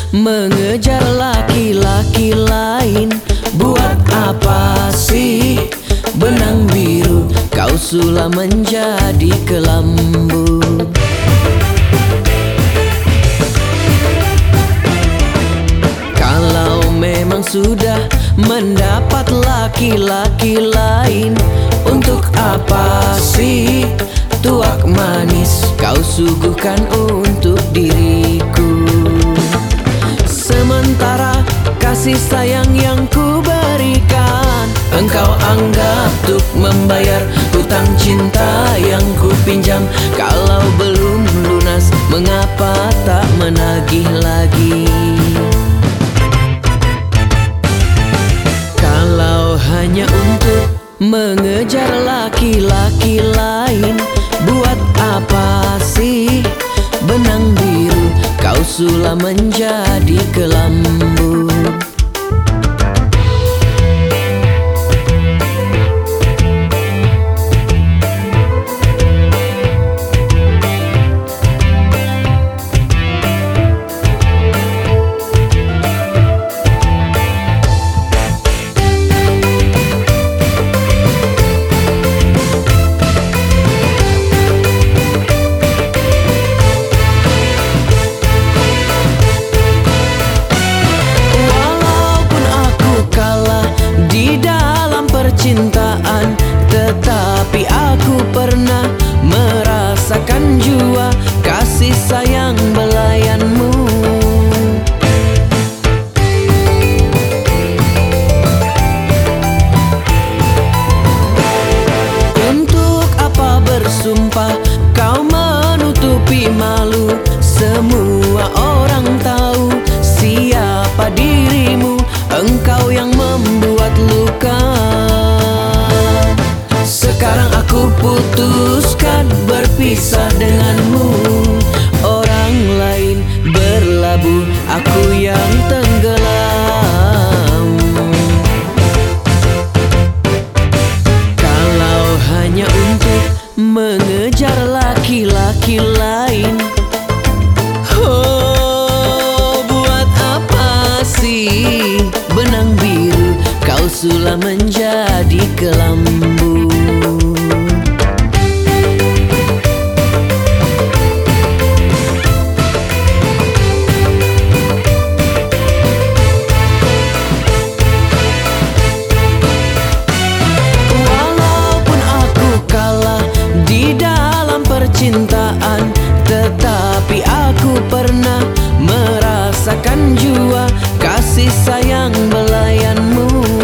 mengejar laki-laki lain. Buat apa sih benang biru kau sulam menjadi kelambu? Kalau memang sudah mendapat laki-laki lain, untuk apa sih tuak manis kau suguhkan untuk diriku? Sementara kasih sayang yang ku berikan, engkau anggap untuk membayar hutang cinta yang ku pinjam. Kalau belum lunas, mengapa tak menagih lagi? Kalau hanya untuk mengejar laki-laki lain, buat apa sih benang biru kau sulam menjadi kelambu? Cintaan, tetapi aku pernah merasakan jua kasih sayang belayanmu. Untuk apa bersumpah kau menutupi malu? Semua orang tahu siapa dirimu, engkau yang membuat luka. Sekarang aku putuskan berpisah denganmu. Orang lain berlabuh, aku yang tenggelam. Kalau hanya untuk mengejar laki-laki lain, oh buat apa sih benang biru kau sulam menjadi kelambu? Walaupun aku kalah di dalam percintaan, tetapi aku pernah merasakan jua kasih sayang belayanmu.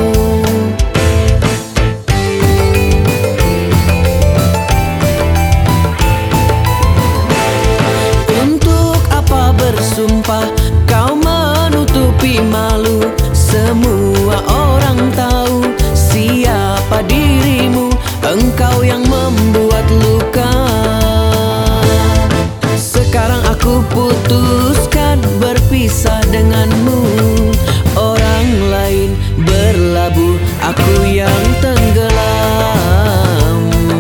Untuk apa bersumpah kau menutupi malu? Semua orang tahu siapa dirimu, engkau yang membuat luka. Sekarang aku putuskan berpisah denganmu. Orang lain berlabuh, aku yang tenggelam.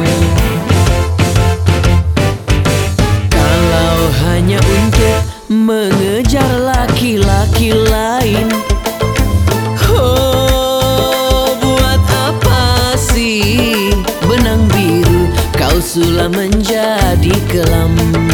Kalau hanya untuk mengejar laki-laki lain, oh buat apa sih benang biru kau sulam menjadi kelambu?